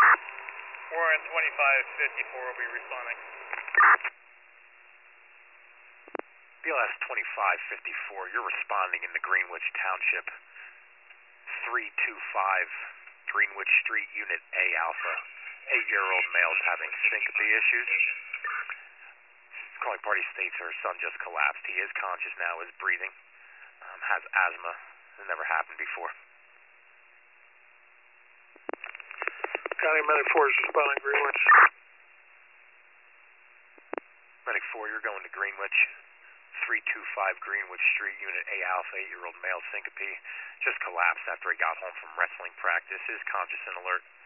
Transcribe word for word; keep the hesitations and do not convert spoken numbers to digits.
Warren twenty-five fifty-four will be responding. B L S twenty-five fifty-four, you're responding in the Greenwich Township three two five Greenwich Street, Unit A Alpha. Eight-year-old male's having syncope issues. Calling party states her son just collapsed. He is conscious now, is breathing, um, has asthma. This never happened before. County Medic four is responding Greenwich. Medic four, you're going to Greenwich. three two five Greenwich Street, Unit A Alpha, eight-year-old male syncope. Just collapsed after he got home from wrestling practice. Is conscious and alert.